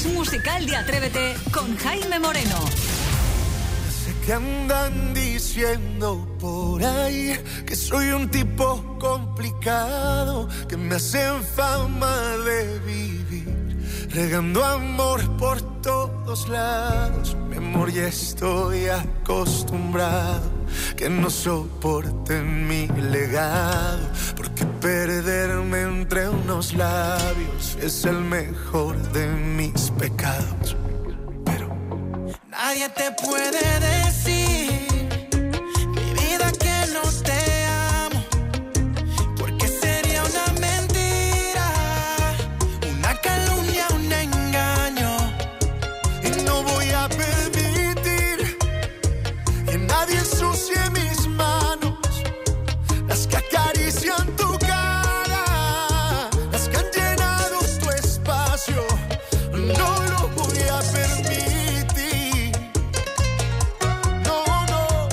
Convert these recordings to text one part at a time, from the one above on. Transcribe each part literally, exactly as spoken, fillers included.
más musical de Atrévete con Jaime Moreno. Sé que andan diciendo por ahí que soy un tipo complicado, que me hacen fama de vivir regando amor por todos lados. Mi amor, ya estoy acostumbrado, que no soporten mi legado, porque perderme entre unos labios es el mejor de mis pecados. Pero nadie te puede decir, mi vida, que no te amo, porque sería una mentira, una calumnia, un engaño, y no voy a permitir que nadie ensucie mis manos, las que acarician tu cara, las que han llenado tu espacio. No lo voy a permitir. No, no.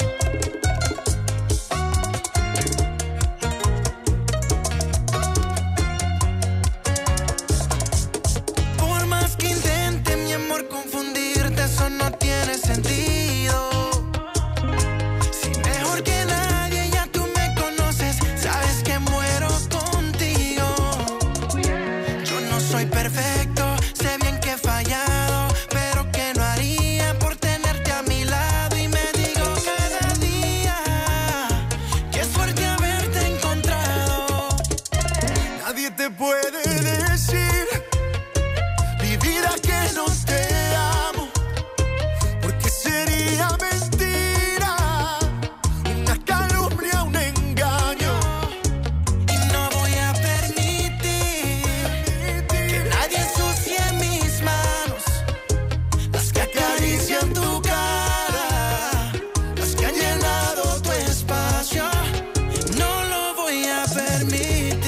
Por más que intente, mi amor, confundirte, eso no tiene sentido. Si mejor que nadie ya tú me conoces, sabes que muero contigo. Yo no soy perfecto, sé bien que he fallado, pero que no haría por tenerte a mi lado. Y me digo cada día que es fuerte haberte encontrado. Nadie te puede decir, mi vida, que no te amo, porque sería mentira, una calumnia, un engaño, y no voy a permitir que nadie ensucie mis manos, las que acarician tu cara, las que han llenado tu espacio. No lo voy a permitir.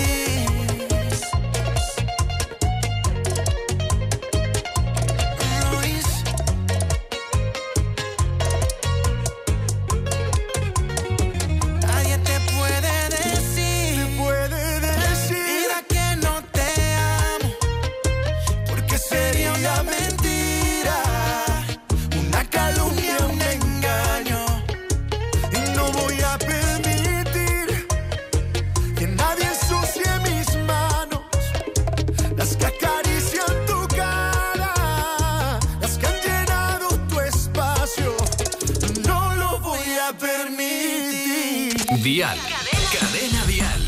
Luis, nadie te puede decir, te puede decir, mira, que no te amo, porque sería una mentira, una calumnia, un engaño, y no voy a permitir que nadie ensucie mis manos, las que acarician tu cara, las que han llenado tu espacio. No lo voy a permitir. Dial. Cadena Dial.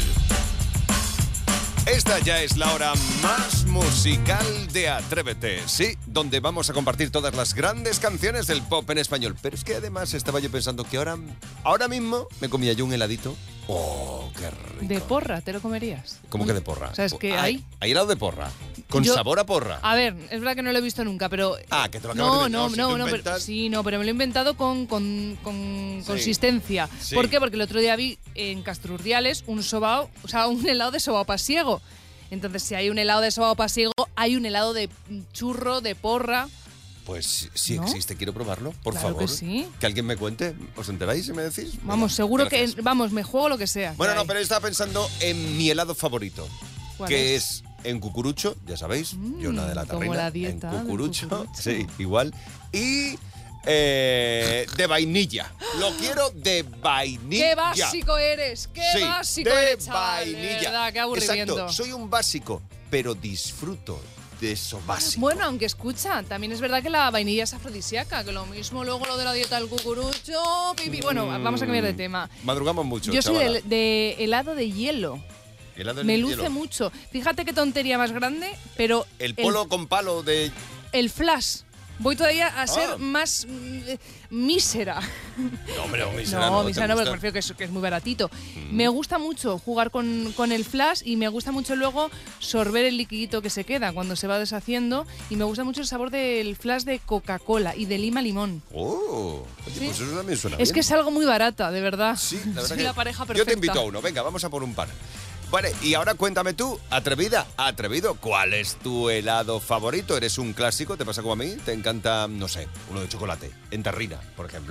Esta ya es la hora más musical de Atrévete, sí, donde vamos a compartir todas las grandes canciones del pop en español. Pero es que además estaba yo pensando que ahora, ahora mismo me comía yo un heladito. ¡Oh, qué rico! De porra, ¿te lo comerías? ¿Cómo que de porra? ¿Sabes qué hay? hay? Hay helado de porra, con Yo- sabor a porra. A ver, es verdad que no lo he visto nunca, pero... Ah, que te lo acabas No, de no, inventar. no, Si tú no, pero, inventas- sí, no, pero me lo he inventado con, con, con Sí. consistencia. Sí. ¿Por qué? Porque el otro día vi en Castrurdiales un sobao, o sea, un helado de sobao pasiego. Entonces, si hay un helado de sobao pasiego, hay un helado de churro, de porra. Pues si ¿No? existe, quiero probarlo, por Claro favor. que sí. Que alguien me cuente. ¿Os enteráis y me decís? Vamos, Venga, seguro gracias. que... Vamos, me juego lo que sea. Bueno, que no, hay. pero yo estaba pensando en mi helado favorito. ¿Cuál Que es? es? en cucurucho, ya sabéis, Mm, yo la de la como tarrina, la dieta en del cucurucho, cucurucho. sí, igual, y eh, de vainilla, lo quiero de vainilla. ¡Qué básico eres! ¡Qué Sí, básico de eres, chaval! De vainilla. verdad, qué aburrimiento. Exacto, soy un básico, pero disfruto de eso básico. Bueno, aunque escucha, también es verdad que la vainilla es afrodisíaca, que lo mismo luego lo de la dieta del cucurucho, pipi. Bueno, vamos a cambiar de tema. Madrugamos mucho, Yo soy chavala. de, de helado de hielo. Helado de Me hielo. luce mucho. Fíjate qué tontería más grande, pero El polo con palo de... el flash. Voy todavía a ser Ah. más mm, eh, mísera. No, hombre, mísera No, no, ¿te mísera no, porque gusta? me refiero que es, que es muy baratito. Me gusta mucho jugar con, con el flash y me gusta mucho luego sorber el liquidito que se queda cuando se va deshaciendo. Y me gusta mucho el sabor del flash de Coca-Cola y de lima limón. Oh, oye, Sí. pues eso también suena Es bien. que es algo muy barata, de verdad. Sí, la verdad Soy que la pareja yo perfecta. te invito a uno. Venga, vamos a por un par. Vale, y ahora cuéntame tú, atrevida, atrevido, ¿cuál es tu helado favorito? ¿Eres un clásico? ¿Te pasa como a mí? ¿Te encanta, no sé, uno de chocolate, en terrina, por ejemplo?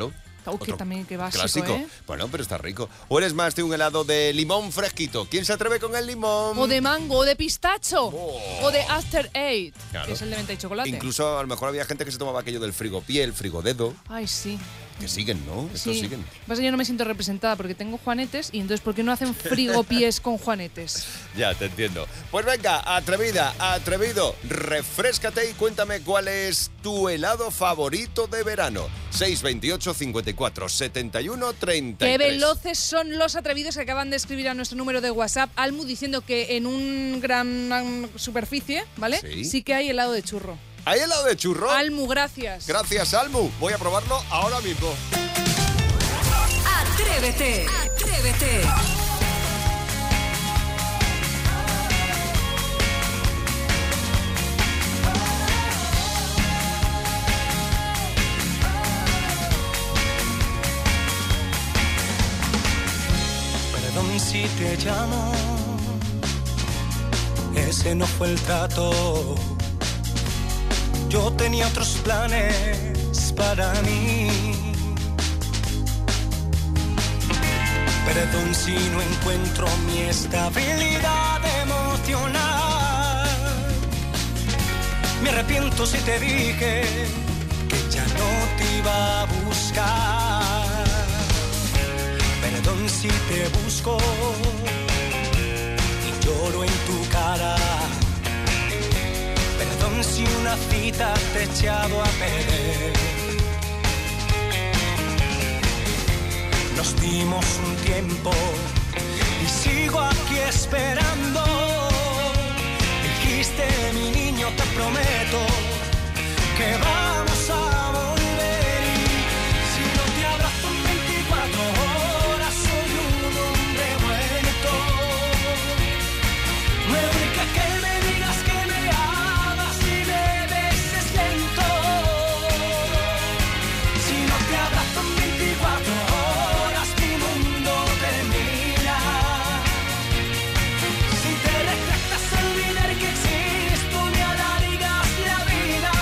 Oh, que Otro también, qué básico, clásico. ¿eh? Bueno, pero está rico. O eres más de un helado de limón fresquito. ¿Quién se atreve con el limón? O de mango, o de pistacho, Oh. o de After Eight, Claro. que es el de menta y chocolate. Incluso a lo mejor había gente que se tomaba aquello del frigopié, el frigodedo. Ay, sí. Que siguen, ¿no? Estos Sí. siguen. Pasa que yo no me siento representada porque tengo juanetes y entonces ¿por qué no hacen frigopiés con juanetes? Ya, te entiendo. Pues venga, atrevida, atrevido, refréscate y cuéntame cuál es tu helado favorito de verano. seis veintiocho, cincuenta y cuatro, setenta y uno, treinta y Qué tres. veloces son los atrevidos que acaban de escribir a nuestro número de WhatsApp, Almu, diciendo que en un gran um, superficie, ¿vale? Sí. Sí que hay helado de churro. ¿Hay helado de churro? Almu, gracias. Gracias, Almu. Voy a probarlo ahora mismo. Atrévete, atrévete. Perdón si te llamo, ese no fue el trato. Yo tenía otros planes para mí. Perdón si no encuentro mi estabilidad emocional. Me arrepiento si te dije que ya no te iba a buscar. Perdón si te busco y lloro en tu cara. Perdón si una cita te he echado a perder. Nos dimos un tiempo y sigo aquí esperando. Dijiste, mi niño, te prometo que vamos a volver. Y si no te abrazo en veinticuatro horas, soy un hombre muerto. Me urge que me digas que me amas y me beses lento. Si no te abrazo en veinticuatro horas, mi mundo termina. Si te retractas al olvidar que existo, me alargas la vida.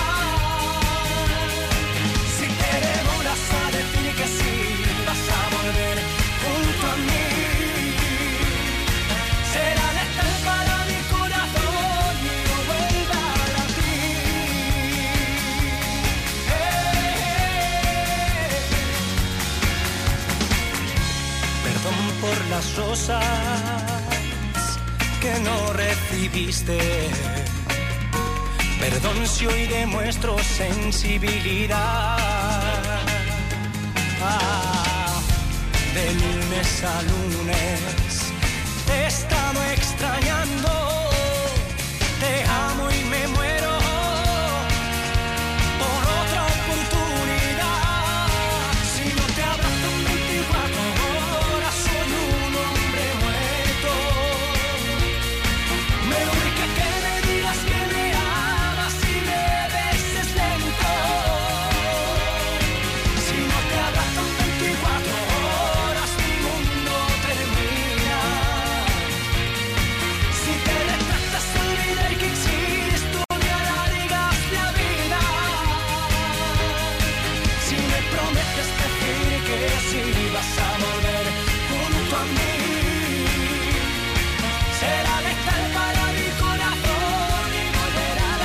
Si te demoras a decir que sí, vas a volver junto a mí. Será letal para mi corazón y no vuelva a latir. Eh. Perdón por las rosas que no recibiste. Perdón si hoy demuestro sensibilidad. Ah, de lunes a lunes te he estado extrañando. Te amo y me muero por otra oportunidad. Si no te abrazo en veinticuatro horas, soy un hombre muerto. Me urge que me digas que me amas y me beses lento. Si no te abrazo en veinticuatro horas, mi mundo termina. Si te retractas a olvidar que existo, me alargas la vida. Si me prometes decir que sí, vas a volver junto a mí. Será letal para mi corazón y volverá a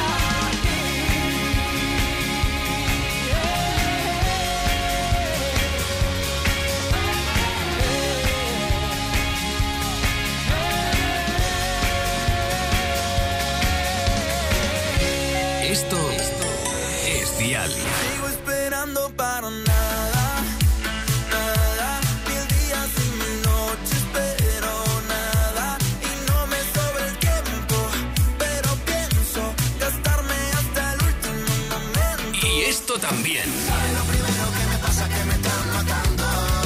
Esto, esto es Dial. Sigo esperando para nada, nada, mil días y mil noches, pero nada, y no me sobra el tiempo, pero pienso gastarme hasta el último momento. Y esto también. ¿Sabes lo primero que me pasa? Que me están matando.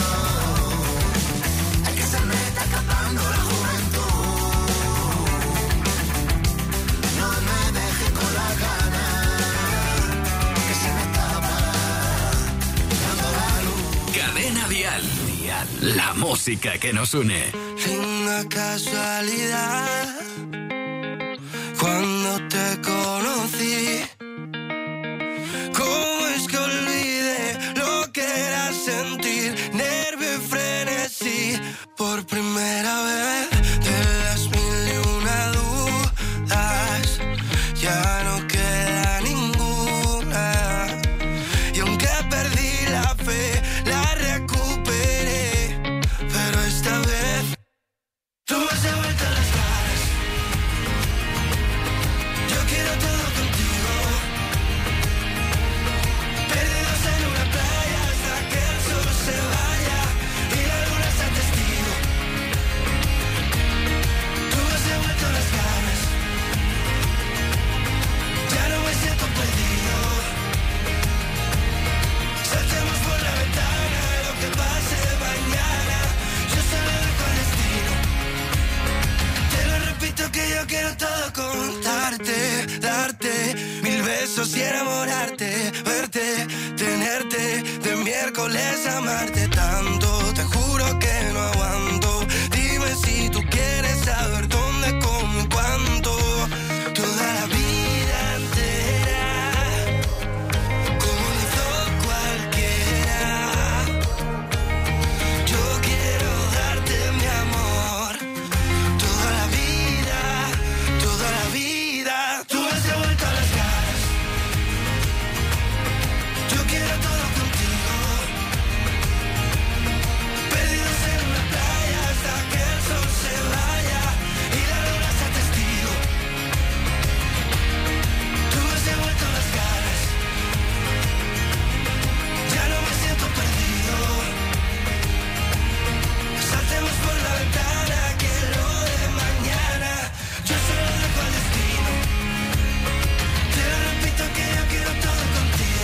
Es que se me está escapando la juventud. No me dejes con la gana, que se me escapa dando la luz. Cadena Dial. Dial. La música que nos une. Linda casualidad, cuando te conocí, ¿cómo es que olvidé lo que era sentir? eso sí enamorarte, verte, tenerte, de miércoles amarte tanto. Te juro que no aguanto. Dime si tú quieres saber dónde, cómo y cuánto. Toda la vida entera, como lo hizo cualquiera. Yo quiero darte mi amor. Toda la vida, toda la vida. Tú has devuelto las caras. Yo quiero todo contigo. Perdidos en una playa hasta que el sol se vaya y la luna sea testigo. Tú has devuelto las caras. Ya no me siento perdido. Saltemos por la ventana que lo de mañana yo solo dejo al destino. Te lo repito que yo quiero todo contigo.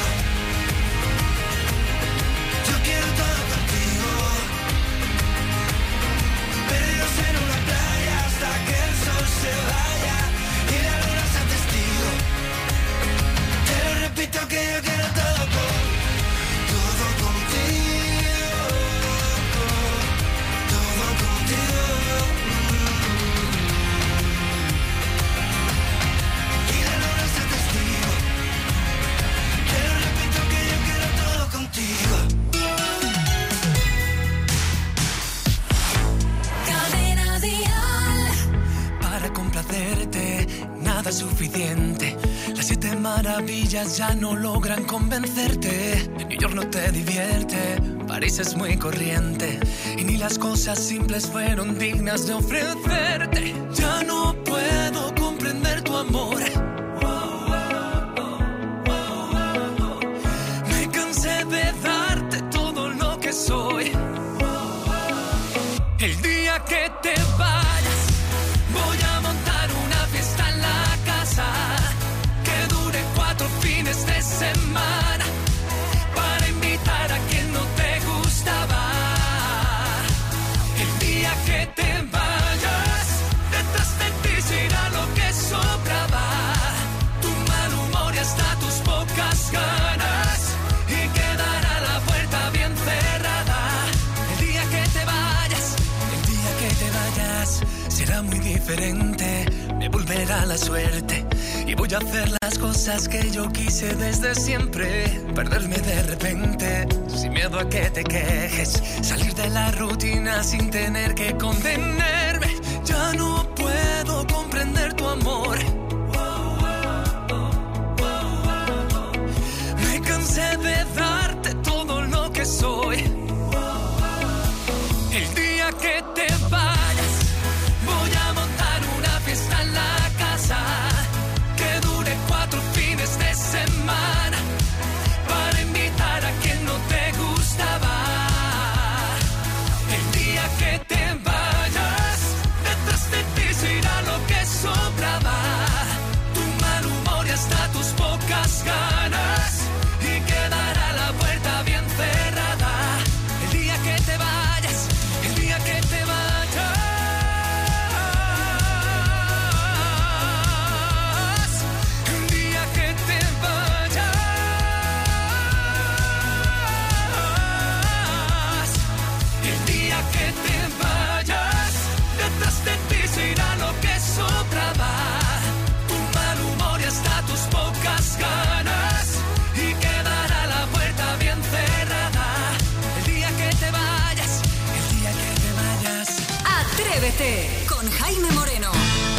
Yo quiero todo contigo. Perdidos en una playa hasta que el sol se vaya y la luna sea testigo. Te lo repito que yo quiero todo con, todo contigo, todo contigo. Y la luna sea testigo. Te lo repito que yo quiero todo contigo. Cadena Dial. Para complacerte, nada es suficiente. Las siete maravillas ya no logran convencerte. New York no te divierte, París es muy corriente. Y ni las cosas simples fueron dignas de ofrecerte. Ya no puedo comprender tu amor. Me cansé de darte todo lo que soy. El día que te vayas, voy a montar una fiesta en la casa que dure cuatro fines de semana para invitar a quien no te gustaba. El día que te vayas, detrás de ti se irá lo que sobraba. Tu mal humor y hasta tus pocas ganas y quedará la puerta bien cerrada. El día que te vayas, el día que te vayas será muy diferente. Me volverá la suerte y voy a hacer las cosas que yo quise desde siempre. Perderme de repente, sin miedo a que te quejes. Salir de la rutina sin tener que contenerme. Ya no puedo comprender tu amor. Me cansé de darte todo lo que soy. El día que te vayas, voy a montar una fiesta en la casa que dure cuatro fines de semana para invitar a quien no te gustaba. El día que te vayas, detrás de ti se irá lo que sobraba. Tu mal humor y hasta tus pocas ganas y quedará la puerta bien cerrada. El día que te vayas, el día que te vayas. El día que te vayas. El día que te vayas, detrás de ti se irá lo que sobraba. Tu mal humor y hasta tus pocas ganas y quedará la puerta bien cerrada. El día que te vayas, el día que te vayas. Atrévete con Jaime Moreno.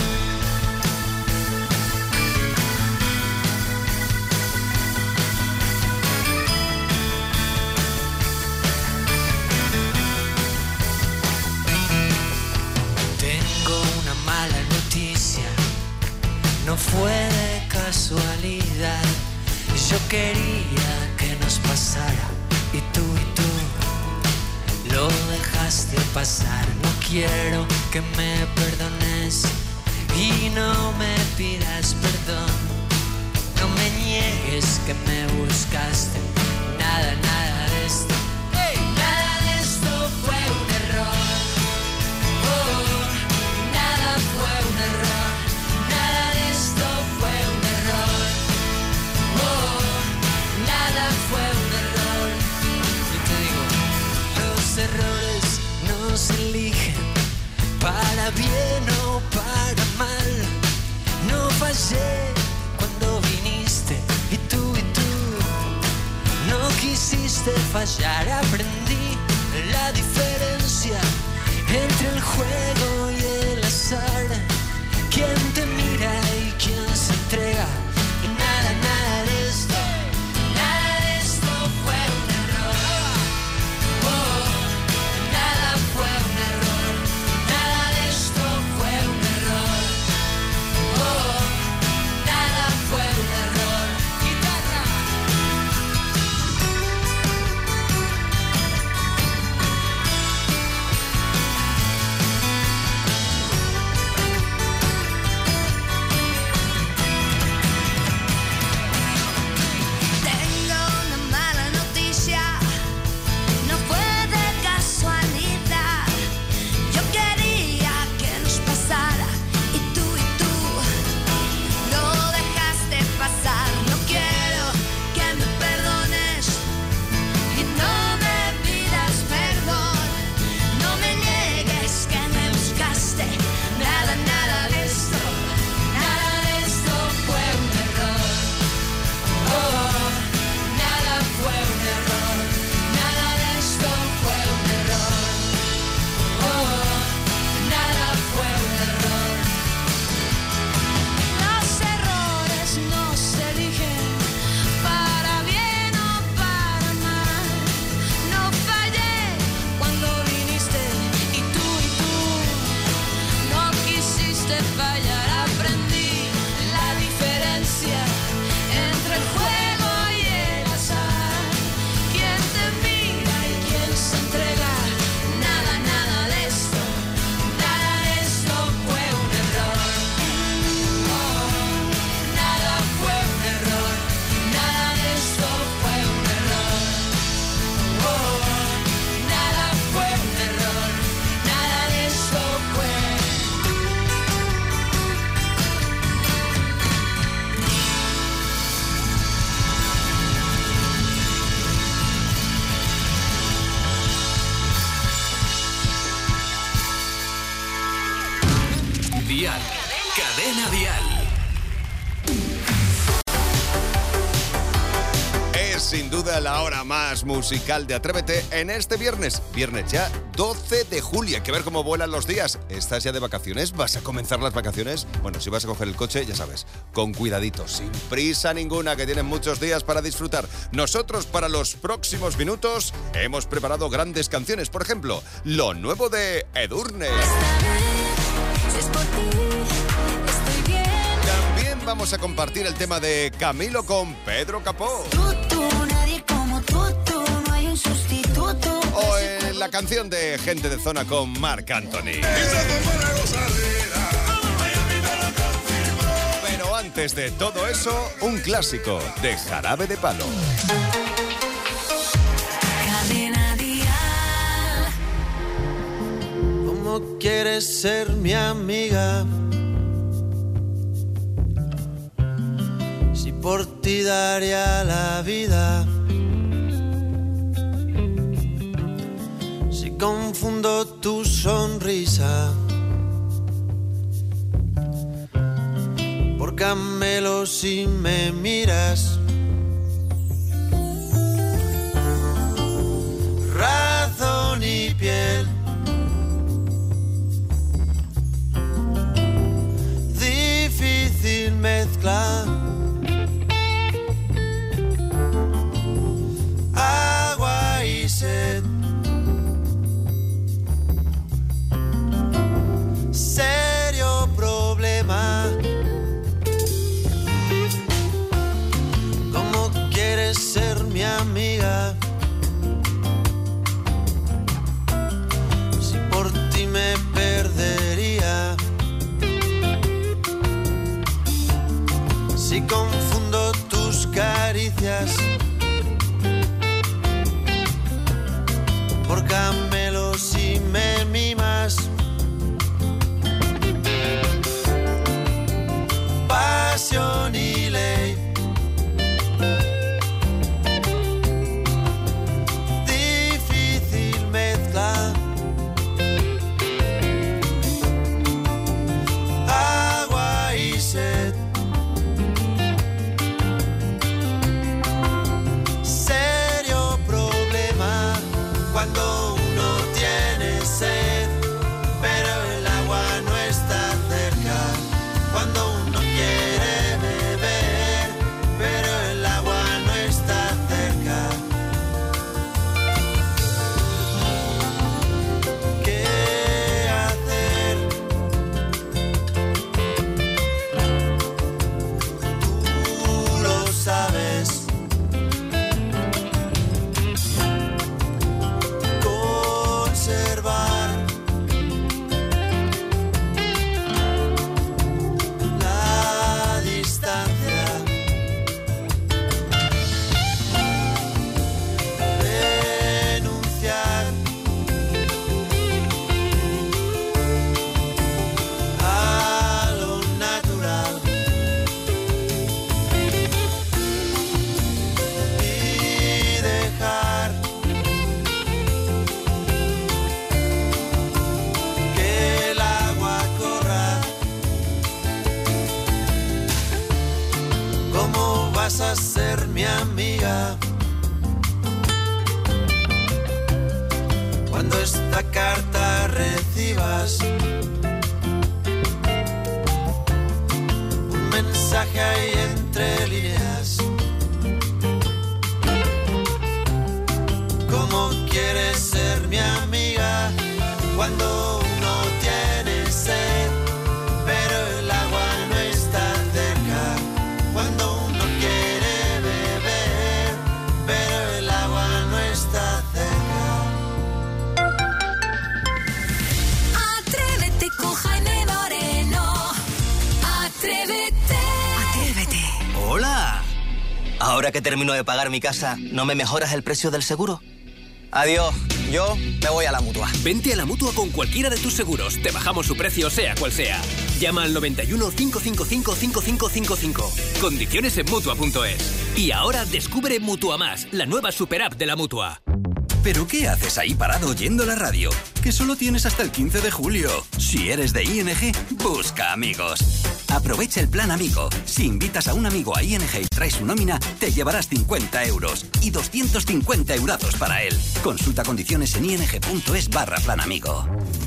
Tengo una mala noticia, no fue de casualidad. Yo quería que nos pasara y tú y tú lo dejaste pasar. No quiero que me perdones y no me pidas perdón. No me niegues que me buscaste. Nada, nada de esto. Nada de esto fue un error. Oh, nada fue un error. Nada de esto fue un error. fallar. Aprendí la diferencia entre el juego y el azar. Quién te mira y quién se entrega. Y nada, nada de esto, nada de esto fue un error. Oh, nada fue un error. Nada de esto fue un error. Oh, nada fue un error. Guitarra. Tengo una mala noticia, no fue de casualidad. Yo quería que nos pasara y tú y tú no dejaste pasar. No quiero que me perdones y no me pidas perdón. No me niegues que me buscaste. Nada, nada de esto, nada de esto fue un error. Oh, nada fue un error, nada de esto fue un error. Oh, nada fue un error. Los errores no se eligen para bien o para mal. No fallé cuando viniste y tú y tú no quisiste fallar. Aprendí la diferencia entre el juego y el azar. Quién te mira y quién se entrega. Nada, nada de esto, nada de esto fue un error. Oh, nada fue un error. Nada de esto fue un error. Oh, nada fue un error. Nada de esto fue. Dial. Cadena Dial. Es sin duda la hora más musical de Atrévete en este viernes. Viernes ya, doce de julio. Hay que ver cómo vuelan los días. ¿Estás ya de vacaciones? ¿Vas a comenzar las vacaciones? Bueno, si vas a coger el coche, ya sabes, con cuidadito, sin prisa ninguna, que tienes muchos días para disfrutar. Nosotros, para los próximos minutos, hemos preparado grandes canciones. Por ejemplo, lo nuevo de Edurne. Si es por ti, estoy bien. También vamos a compartir el tema de Camilo con Pedro Capó. Tú, tú, nadie como tú, tú, no hay un sustituto. O eh, la canción de Gente de Zona con Marc Anthony. Pero antes de todo eso, un clásico de Jarabe de Palo. Cadena Dial. ¿Cómo quieres ser mi amiga? Si por ti daría la vida. Si confundo tu sonrisa por Camelo si me miras. Razón y piel. Difícil mezcla. Agua y sed. Serio problema. ¿Cómo quieres ser mi amiga? Si por ti me perdería. Si confundo tus caricias por Camelo si me mimas. Pasión y ley. Difícil mezcla. Agua y sed. Serio problema. vas a ser mi amiga. Cuando esta carta recibas, un mensaje ahí entre líneas. ¿Cómo quieres ser mi amiga cuando uno tiene sed, pero el agua no está cerca? Cuando uno quiere beber, pero el agua no está cerca. Atrévete con Jaime Moreno. Atrévete. Atrévete. Hola. Ahora que termino de pagar mi casa, ¿no me mejoras el precio del seguro? Adiós, yo me voy a la Mutua. Vente a la Mutua con cualquiera de tus seguros. Te bajamos su precio, sea cual sea. Llama al noventa y uno, cinco cinco cinco, cinco cinco cinco cinco. Condiciones en Mutua punto es. Y ahora descubre Mutua Más, la nueva super app de la Mutua. ¿Pero qué haces ahí parado oyendo la radio? Que solo tienes hasta el quince de julio. Si eres de I N G, busca amigos. Aprovecha el plan Amigo. Si invitas a un amigo a I N G y traes su nómina, te llevarás cincuenta euros y doscientos cincuenta eurazos para él. Consulta condiciones en ing punto es barra plan amigo.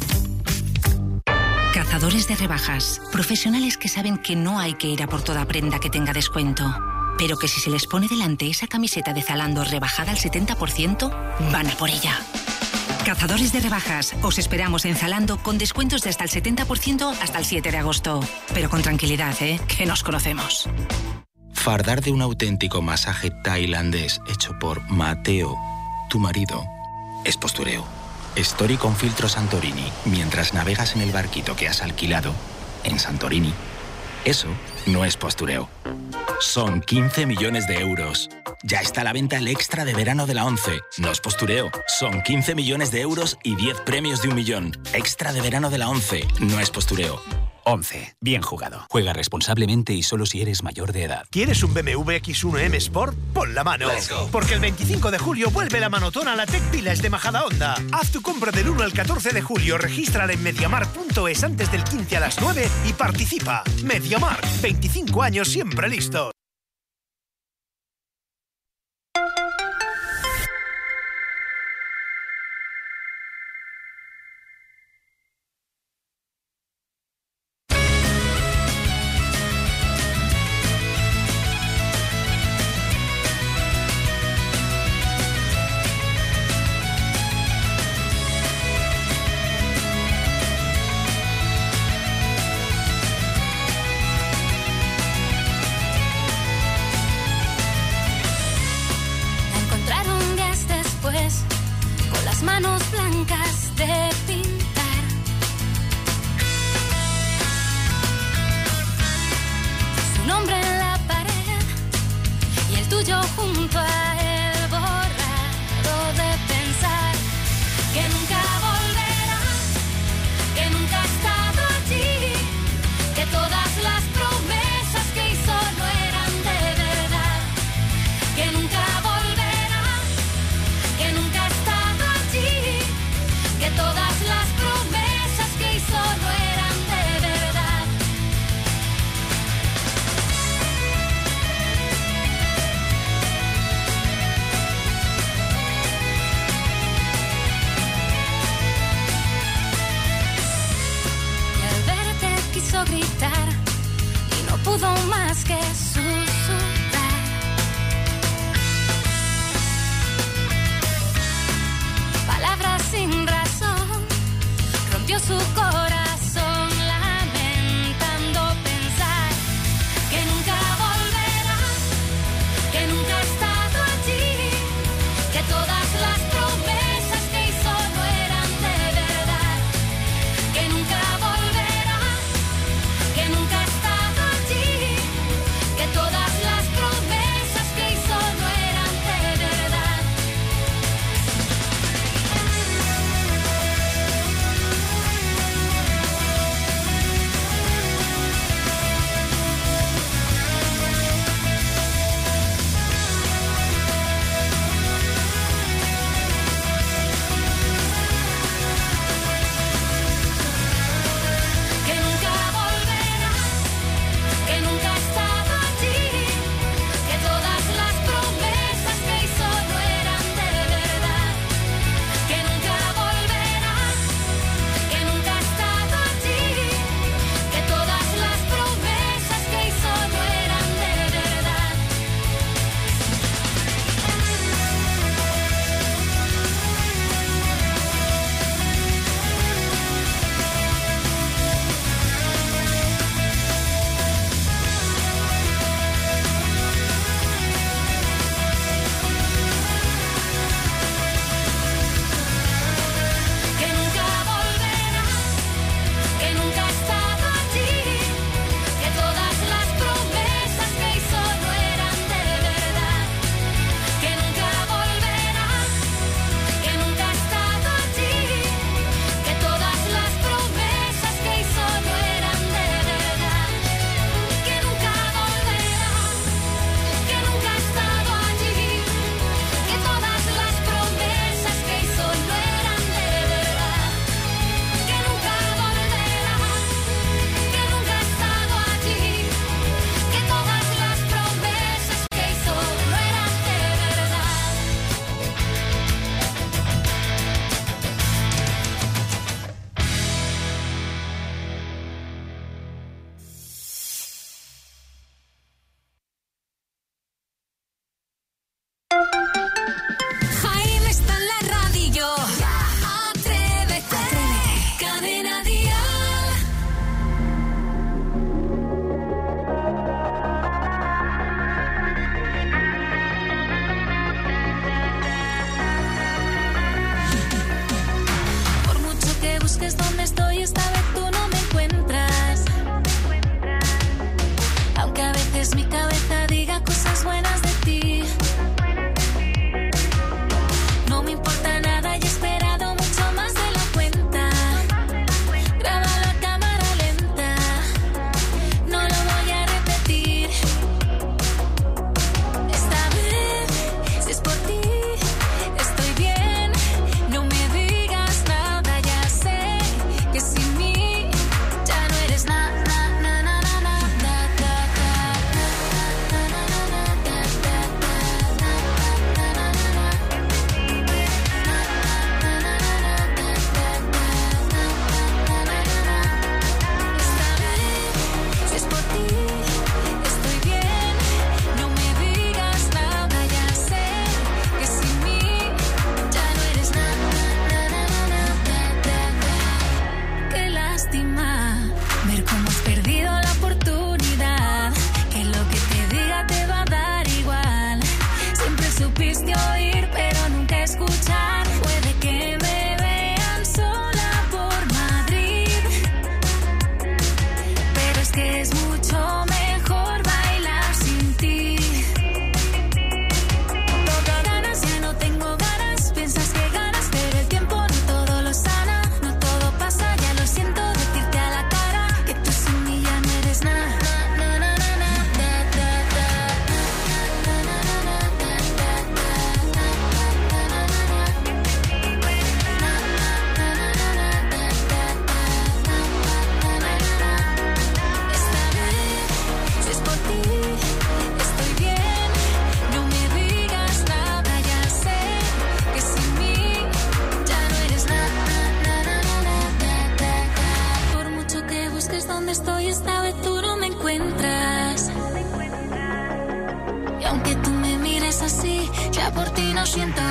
Cazadores de rebajas. Profesionales que saben que no hay que ir a por toda prenda que tenga descuento, pero que si se les pone delante esa camiseta de Zalando rebajada al setenta por ciento, van a por ella. Cazadores de rebajas. Os esperamos en Zalando con descuentos de hasta el setenta por ciento hasta el siete de agosto. Pero con tranquilidad, ¿eh? Que nos conocemos. Fardar de un auténtico masaje tailandés hecho por Mateo, tu marido, es postureo. Story con filtro Santorini mientras navegas en el barquito que has alquilado en Santorini. Eso no es postureo. Son quince millones de euros. Ya está a la venta el extra de verano de la ONCE. No es postureo. Son quince millones de euros y diez premios de un millón. Extra de verano de la ONCE. No es postureo. ONCE. Bien jugado. Juega responsablemente y solo si eres mayor de edad. ¿Quieres un B M W X uno M Sport? Pon la mano. Porque el veinticinco de julio vuelve la manotona a la Tech Village de Majadahonda. Haz tu compra del uno al catorce de julio, regístrala en mediamar punto es antes del quince a las nueve y participa. Mediamar, veinticinco años siempre listo. Manos blancas de pintar. Su nombre en la pared y el tuyo junto a él, borrado de pensar que nunca volverá, que nunca ha estado allí, que todas las promesas que hizo no eran de verdad, que nunca volverá, que nunca ha estado allí, que todas las promesas que hizo no eran de verdad. aunque tú me mires así, ya por ti no siento.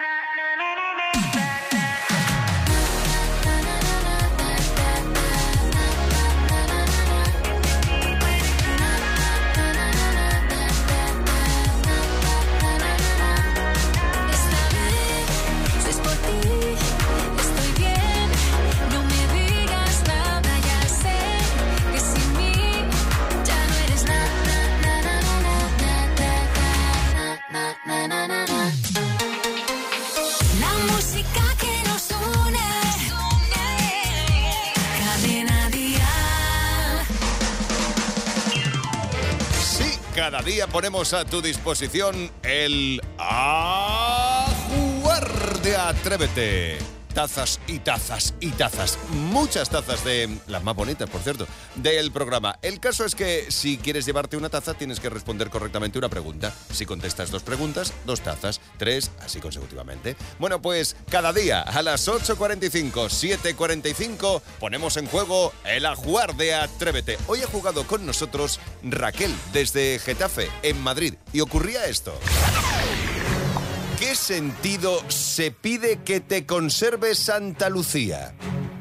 Cada día ponemos a tu disposición el A Jugar de Atrévete. Tazas y tazas y tazas. Muchas tazas de... las más bonitas, por cierto, del programa. El caso es que si quieres llevarte una taza, tienes que responder correctamente una pregunta. Si contestas dos preguntas, dos tazas. Tres, así consecutivamente. Bueno, pues cada día a las ocho cuarenta y cinco, siete cuarenta y cinco ponemos en juego el A Jugar de Atrévete. Hoy ha jugado con nosotros Raquel desde Getafe, en Madrid. Y ocurría esto. ¿Qué sentido se pide que te conserve Santa Lucía?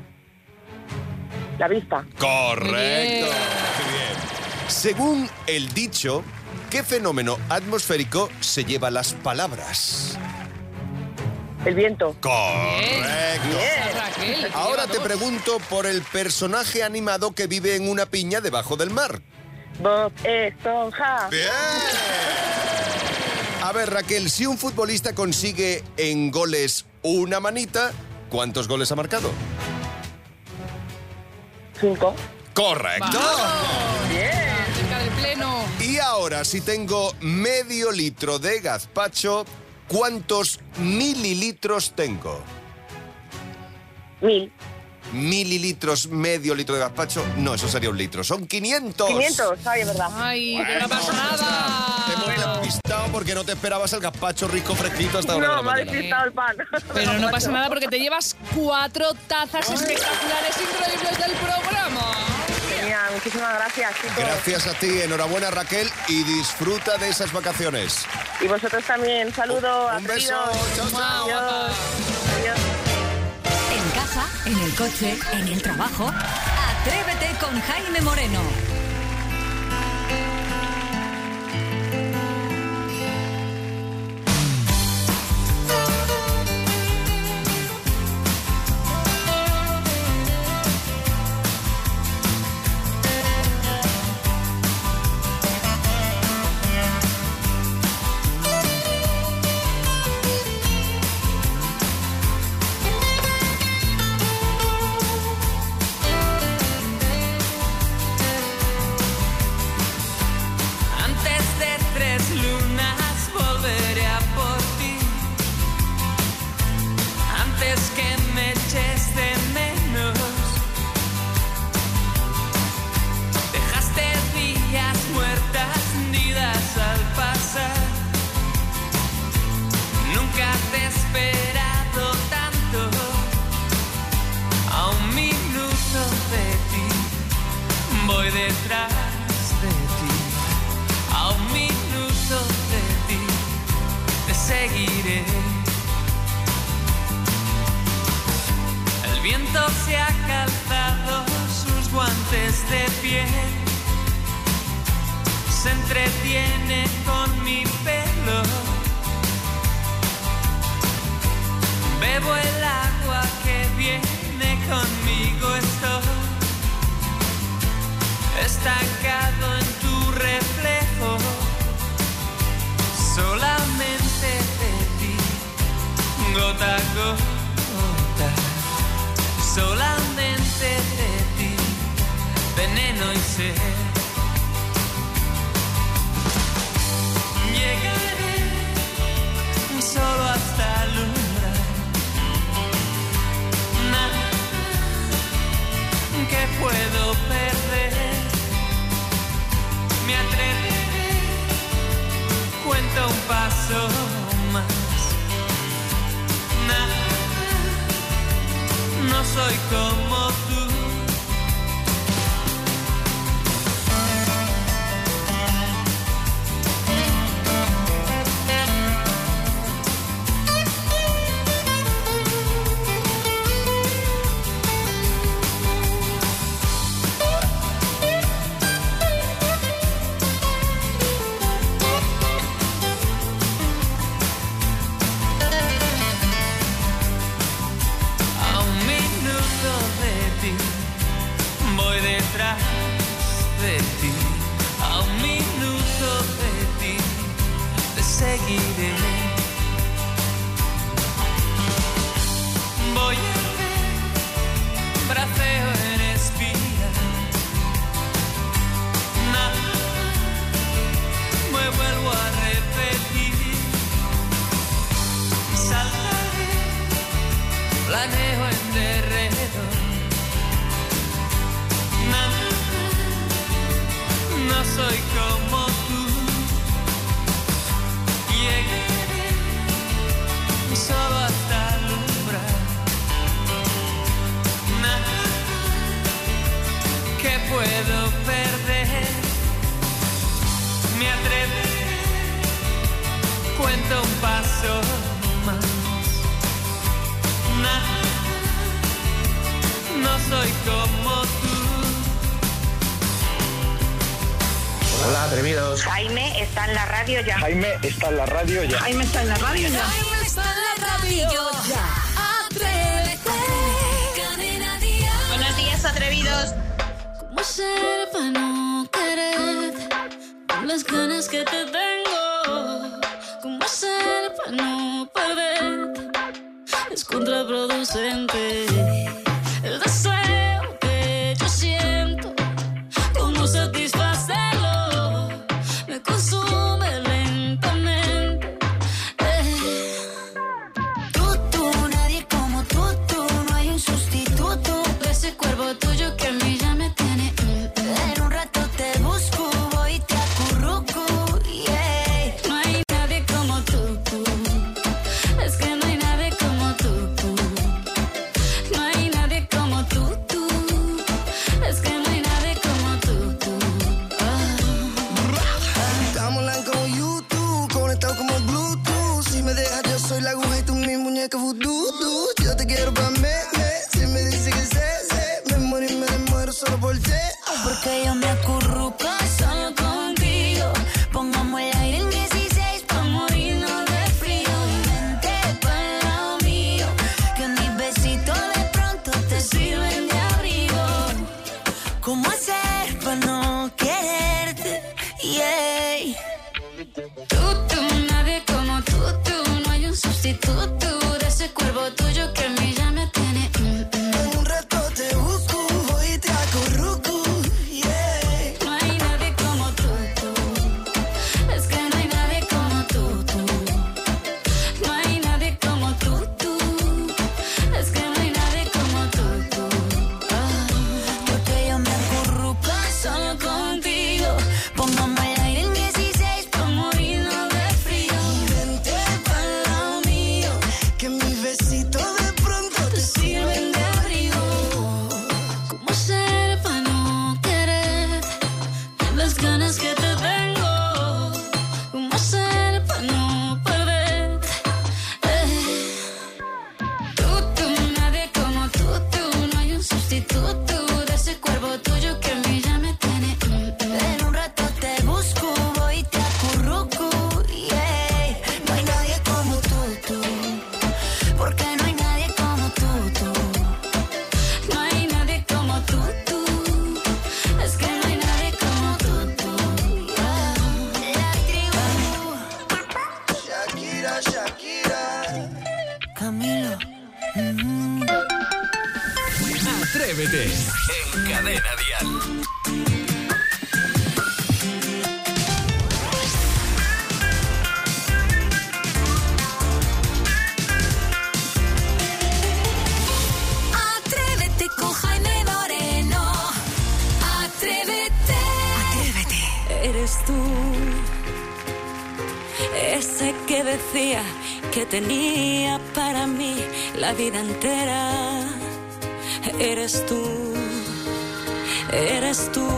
La vista. Correcto. Bien. Qué bien. Según el dicho, ¿qué fenómeno atmosférico se lleva las palabras? El viento. Correcto. Bien. Bien. Ahora te pregunto por el personaje animado que vive en una piña debajo del mar. Bob Esponja. Bien. A ver, Raquel, si un futbolista consigue en goles una manita, ¿cuántos goles ha marcado? Cinco. Correcto. Bien. Cerca del pleno. Y ahora, si tengo medio litro de gazpacho, ¿cuántos mililitros tengo? Mil. Mililitros, medio litro de gazpacho. No, eso sería un litro. Son quinientos. quinientos, ay, es verdad. Ay, bueno, no pasa nada. Te hemos despistado porque no te esperabas el gazpacho rico fresquito hasta ahora. No, me ha despistado el pan. Pero no pasa nada porque te llevas cuatro tazas espectaculares, increíbles del programa. Genial, muchísimas gracias, chicos. Gracias a ti, enhorabuena, Raquel, y disfruta de esas vacaciones. Y vosotros también, saludos. Un beso, chao, chao. Adiós. Adiós. En casa, en el coche, en el trabajo. Atrévete con Jaime Moreno. seguiré. Voy a ver, braceo en espía. Nada, me vuelvo a repetir. Saltaré, planeo en derredor. Nada, no soy como tú. Llegaré solo hasta alumbrar. Nada que puedo perder. Me atreveré, cuento un paso más. Nada, no soy como tú. Hola, atrevidos. Jaime está en la radio ya. Jaime está en la radio ya. Jaime está en la radio ya. Jaime está en la radio ya. Atrévete. Cadena Dial. Buenos días, atrevidos. ¿Cómo ser para no querer con las ganas que te tengo? ¿Cómo ser para no perder? Es contraproducente el deseo que yo siento. ¿Cómo satisfacerlo? Me consume lentamente. Eh. Tú, tú, nadie como tú, tú. No hay un sustituto de ese cuerpo tuyo que a mí ya me tiene. mm. En un rato te busco, voy y te acurruco. Yeah. No hay nadie como tú, tú. Es que no hay nadie como tú, tú. No hay nadie como tú, tú. Es que no hay nadie como tú, tú. Estamos online como YouTube, conectado como Bluetooth. Si me dejas, yo soy la aguja y tú mi muñeca voodoo. Yo te quiero pa' me, me. Si me dice que sé, sé. Me muero y me muero solo por ti. Porque yo me acurruco solo contigo. Pongamos el aire en dieciséis pa' morirnos de frío. Y vente pa'l lado mío, que mis besitos de pronto te sirven de abrigo. ¿Cómo hacer pa' no quererte? Yeah. Tú, tú, nadie como tú, tú. No hay un sustituto de ese cuerpo tuyo que a mí ya me tiene. mm, mm. En un rato te busco, voy y te acurruco. Yeah. No hay nadie como tú, tú. Es que no hay nadie como tú, tú. No hay nadie como tú, tú. Es que no hay nadie como tú, tú. Porque yo me acurruco Solo contigo. Pongamos el aire en dieciséis pa' morirnos de frío. Y vente pa'l lado mío, que mis besitos de pronto te Sirven de abrigo. ¿Cómo ser para no querer con las ganas que te tengo? ¿Cómo ser para no perder? Eh. Tú, tú, nadie como tú, tú. No hay un sustituto de ese cuerpo tuyo que a mí ya me tiene. mm, mm. En un rato te busco, voy y te acurruco. Yeah. No hay nadie como tú, tú. Porque no hay nadie como tú, tú. No hay nadie como tú, tú. Es que no hay nadie como tú, tú. La tribu. Shakira, Shakira. Camilo. Mm. Atrévete en Cadena Dial. Atrévete con Jaime Moreno. Atrévete. Atrévete. Eres tú, ese que decía que tenía para mí la vida entera. Eres tú, eres tú,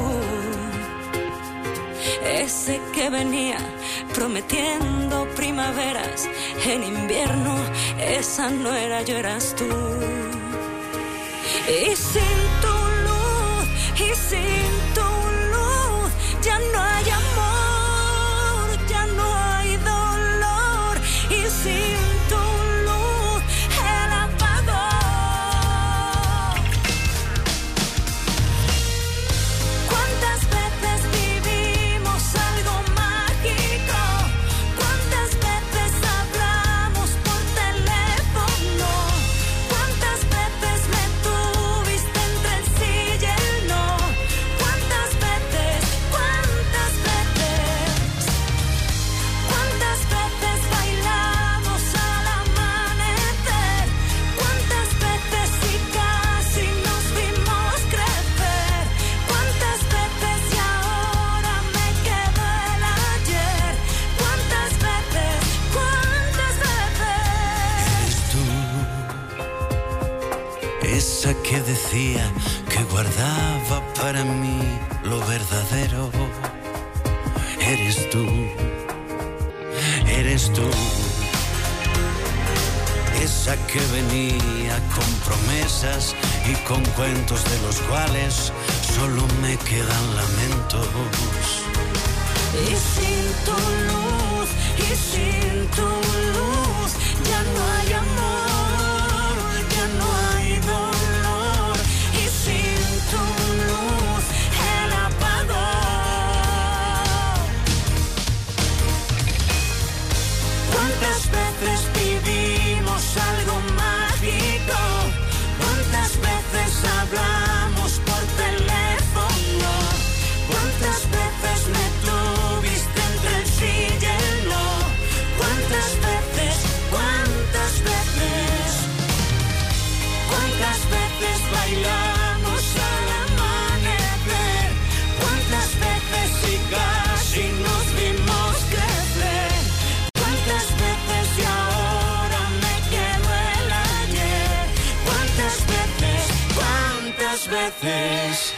ese que venía prometiendo primaveras en invierno. Esa no era yo, eras tú. Y sin tu luz, y sin tu luz, ya no hay amor, ya no hay dolor. Y sin tu luz, el apagón. ¿Cuántas veces vivimos algo mágico? ¿Cuántas veces esa que decía que guardaba para mí lo verdadero. Eres tú, eres tú. Esa que venía con promesas y con cuentos de los cuales solo me quedan lamentos. Y sin tu luz, y sin tu luz, ya no hay amor, ya no hay dolor. Y sin tu luz, el apagón. ¿Cuántas veces vivimos algo mágico? ¿Cuántas veces hablamos por teléfono? ¿Cuántas veces me tuviste entre el sí y el no? ¿Cuántas veces, cuántas veces? ¿Cuántas veces bailamos al amanecer? ¿Cuántas veces y casi nos vimos crecer? ¿Cuántas veces y ahora me quedo el ayer? ¿Cuántas veces, cuántas veces?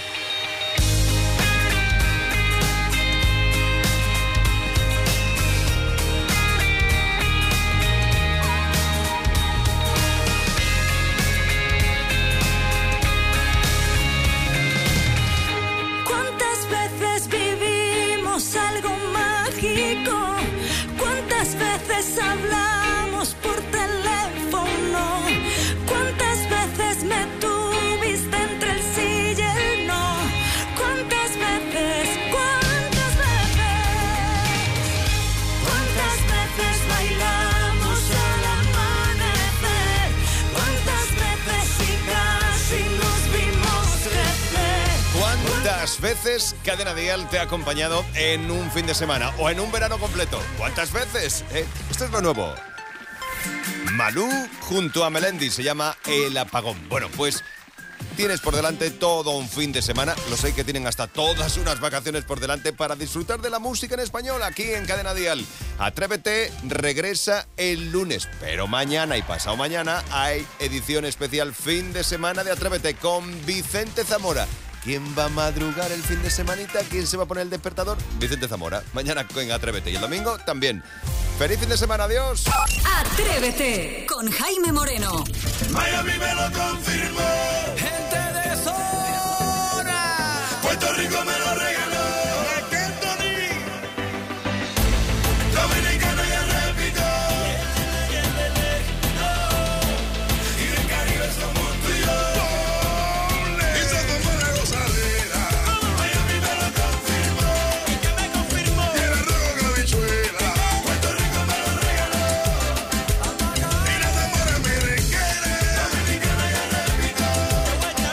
¿Cuántas veces vivimos algo mágico? ¿Cuántas veces hablamos por teléfono? ¿Cuántas veces me tuviste entre el sí y el no? ¿Cuántas veces? ¿Cuántas veces? ¿Cuántas veces bailamos al amanecer? ¿Cuántas veces y casi nos vimos crecer? ¿Cuántas veces Cadena Dial te ha acompañado en un fin de semana o en un verano completo? ¿Cuántas veces? ¿Eh? Esto es lo nuevo. Malú junto a Melendi, se llama El Apagón. Bueno, pues tienes por delante todo un fin de semana. Lo sé que tienen hasta todas unas vacaciones por delante para disfrutar de la música en español aquí en Cadena Dial. Atrévete regresa el lunes, pero mañana y pasado mañana hay edición especial fin de semana de Atrévete con Vicente Zamora. ¿Quién va a madrugar el fin de semanita? ¿Quién se va a poner el despertador? Vicente Zamora. Mañana en Atrévete. Y el domingo también. ¡Feliz fin de semana! ¡Adiós! Atrévete con Jaime Moreno. Miami me lo confirmó. Gente de zona. Puerto Rico me lo regaló. Dominicana ya repito. Y del Caribe somos tú y yo. Y se tomó la gozadera. Miami me lo confirmó. ¿Y qué me confirmó? Y el arroz con habichuela. Puerto Rico me lo regaló. Y la Zamora merenguera. Dominicana ya repito.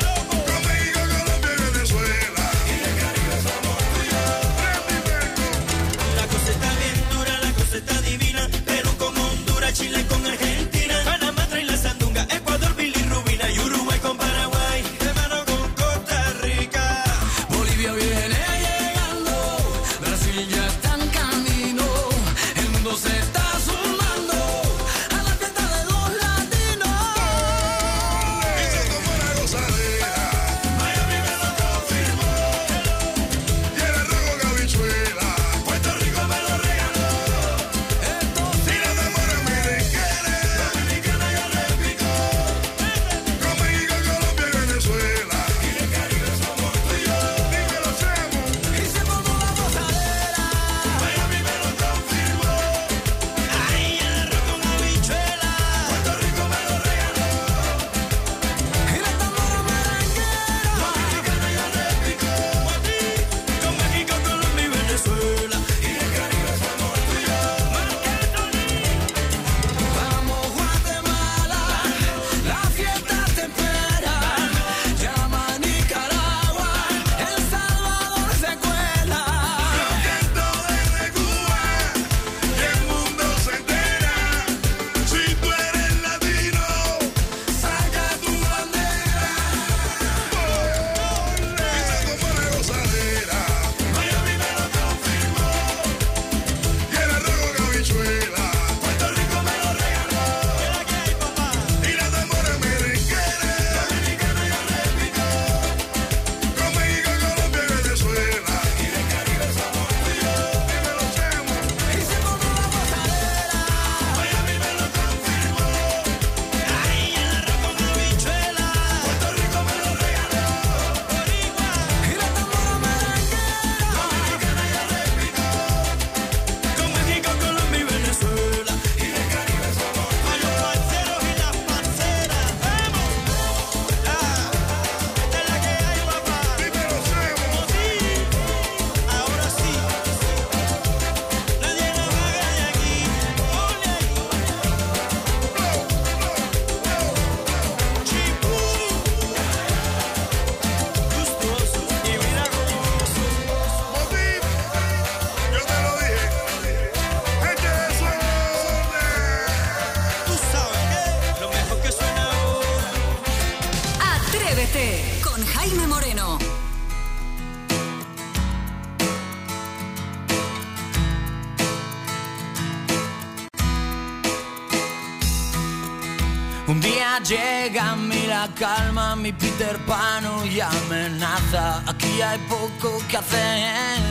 Un día llega a mí la calma, mi Peter Pan y amenaza. Aquí hay poco que hacer.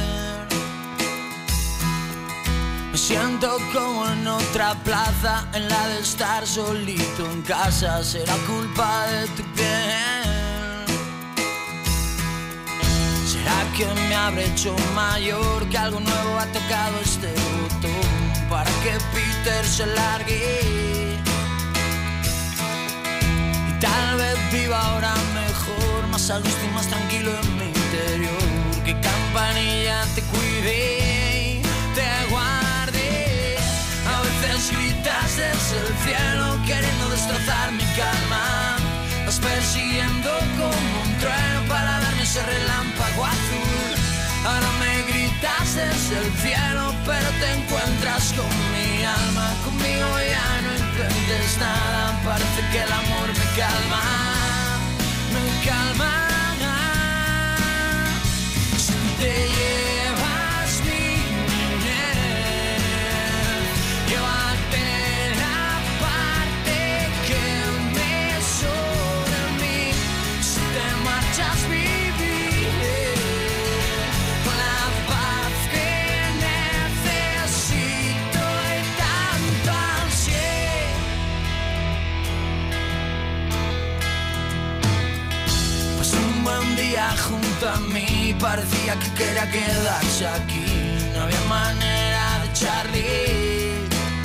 Me siento como en otra plaza, en la de estar solito en casa. Será culpa de tu piel. ¿Será que me habré hecho mayor? Que algo nuevo ha tocado este botón para que Peter se largue. Y tal vez viva ahora mejor, más a gusto y más tranquilo en mi interior. Que Campanilla te cuide, te guarde. A veces gritas desde el cielo queriendo destrozar mi calma. Vas persiguiendo como un trueno para darme ese relámpago azul. Ahora me gritas desde el cielo, pero te encuentras con mi alma. Conmigo ya no intentes nada, parece que el amor me calma, me calma. Si te llevas mi mujer, llévate la parte que me sobra a mí. Si te marchas viviré con la paz que necesito y tanto ansié. Pues un buen día junto a mí parecía que quería quedarse aquí. No había manera de echarle.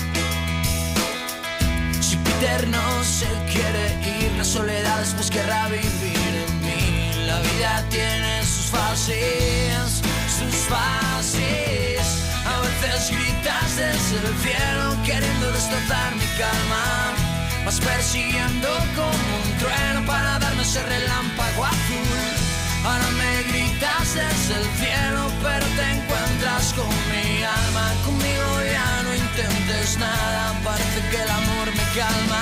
Si Peter no se quiere ir, la soledad después querrá vivir en mí. La vida tiene sus fases, sus fases. A veces gritas desde el cielo queriendo destrozar mi calma. Vas persiguiendo como un trueno para darme ese relámpago azul. Ahora me gritas desde el cielo, pero te encuentras con mi alma. Conmigo ya no intentes nada, parece que el amor me calma.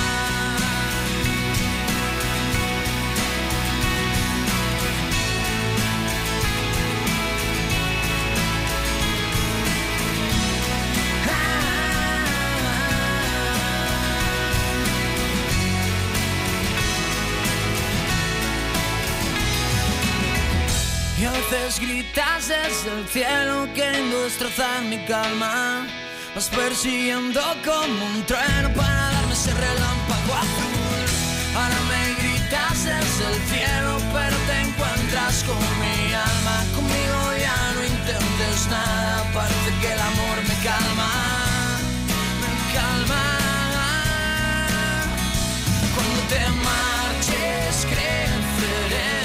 Y a veces gritas desde el cielo queriendo destrozar mi calma. Vas persiguiendo como un trueno para darme ese relámpago azul. Ahora me gritas desde el cielo, pero te encuentras con mi alma. Conmigo ya no intentes nada, parece que el amor me calma, me calma. Cuando te marches creceré,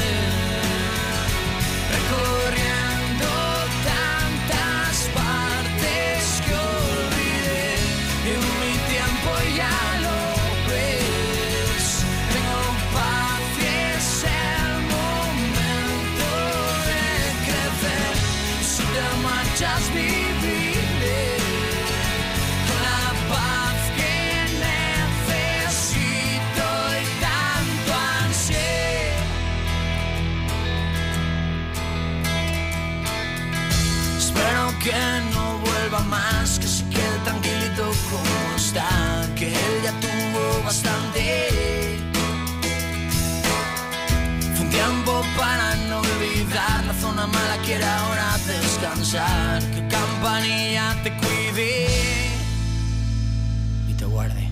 recorriendo tantas partes que olvidé. En mi tiempo ya lo ves. Tengo paz y es el momento de crecer. Si te marchas viviré con la paz que necesito y tanto ansié. Espero que no vuelva más, que se quede tranquilito como está, que él ya tuvo bastante. Fue un tiempo para no olvidar, la zona mala quiere ahora descansar. Que Campanilla te cuide y te guarde.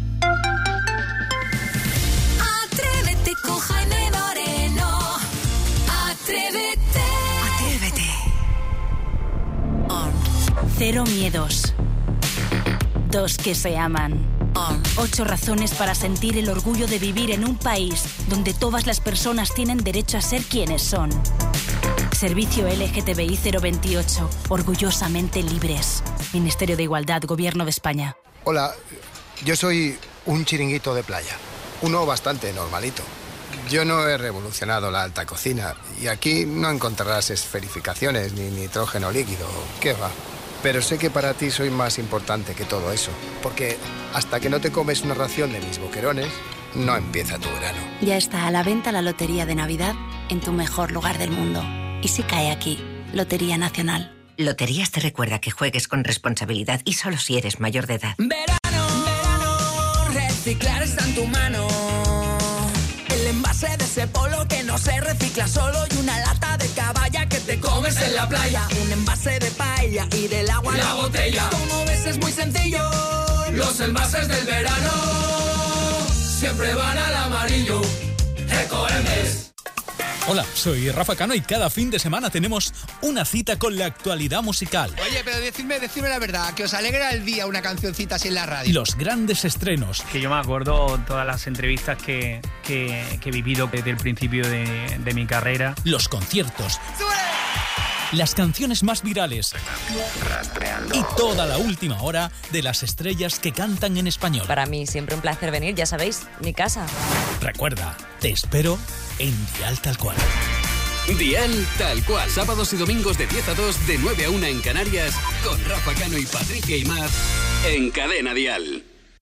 Atrévete con Jaime Moreno. Atrévete. Atrévete. On. Cero miedos. Dos que se aman. On. Ocho razones para sentir el orgullo de vivir en un país donde todas las personas tienen derecho a ser quienes son. Servicio L G T B I cero veintiocho. Orgullosamente libres. Ministerio de Igualdad, Gobierno de España. Hola, yo soy un chiringuito de playa. Uno bastante normalito. Yo no he revolucionado la alta cocina y aquí no encontrarás esferificaciones ni nitrógeno líquido. ¿Qué va? Pero sé que para ti soy más importante que todo eso, porque hasta que no te comes una ración de mis boquerones, no empieza tu verano. Ya está a la venta la Lotería de Navidad en tu mejor lugar del mundo. ¿Y si cae aquí? Lotería Nacional. Loterías te recuerda que juegues con responsabilidad y solo si eres mayor de edad. Verano, verano, reciclar está en tu mano. El envase de ese polo que no se recicla solo y una lata de caballa que te comes en la playa. Un envase de paella y del agua la botella. Como ves es muy sencillo. Los envases del verano siempre van al amarillo. Ecoembes. Hola, soy Rafa Cano y cada fin de semana tenemos una cita con la actualidad musical. Oye, pero decidme, decidme la verdad, que os alegra el día una cancioncita así en la radio. Los grandes estrenos. Que yo me acuerdo todas las entrevistas que, que, que he vivido desde el principio de, de mi carrera. Los conciertos. Las canciones más virales. Y toda la última hora de las estrellas que cantan en español. Para mí siempre un placer venir, ya sabéis, mi casa. Recuerda, te espero en Dial Tal Cual. Dial Tal Cual. Sábados y domingos de diez a dos, de nueve a una en Canarias, con Rafa Cano y Patricia Imaz en Cadena Dial.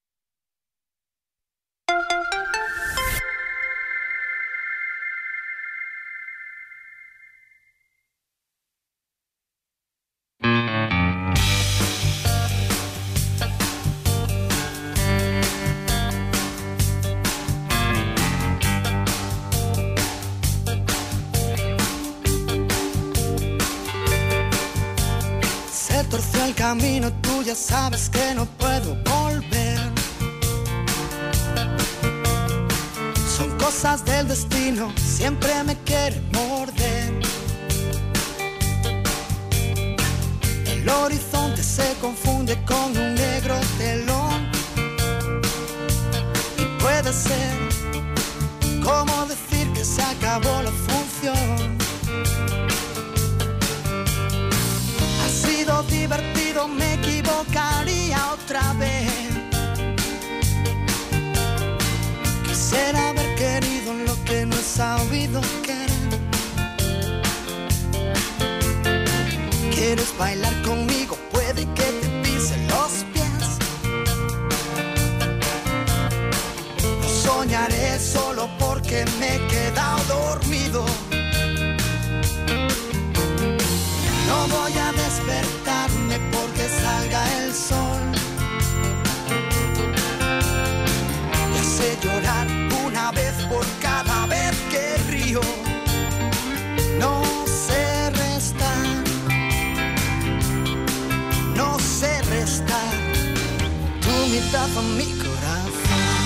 Torció el camino, tú ya sabes que no puedo volver. Son cosas del destino, siempre me quiere morder. El horizonte se confunde con un negro telón. Y puede ser como decir que se acabó la función. Ha sido divertido, me equivocaría otra vez. Quisiera haber querido lo que no he sabido querer. ¿Quieres bailar conmigo? Puede que te pise los pies. No soñaré solo porque me he quedado dormido. No voy a despertarme porque salga el sol. Me hace llorar una vez por cada vez que río. No sé restar, no sé restar tu mitad a mi corazón.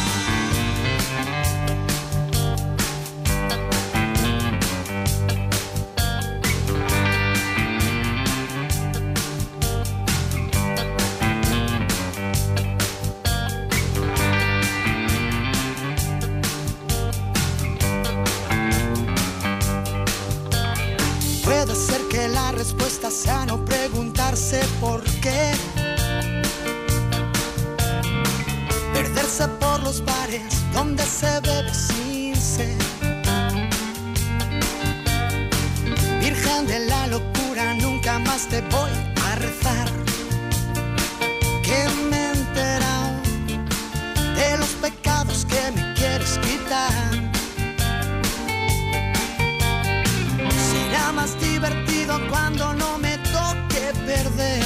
Puede ser que la respuesta sea no preguntarse por qué. Perderse por los bares donde se bebe sin sed. Virgen de la locura, nunca más te voy a rezar. Que me he enterado de los pecados que me quieres quitar. Será más divertido cuando no me toque perder.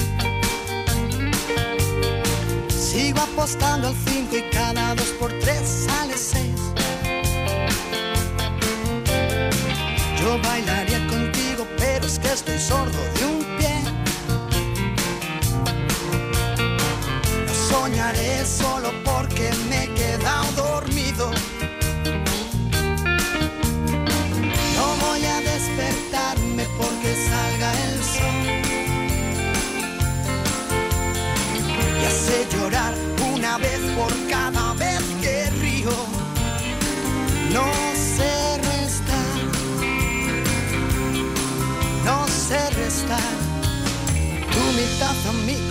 Sigo apostando al cinco y cada dos por tres sale seis. Yo bailaría contigo, pero es que estoy sordo de un pie. No soñaré solo porque me he quedado dormido. No voy a despertarme porque salga el sol. Y hace llorar una vez por cada vez que río. No sé restar, no sé restar tu mitad a mi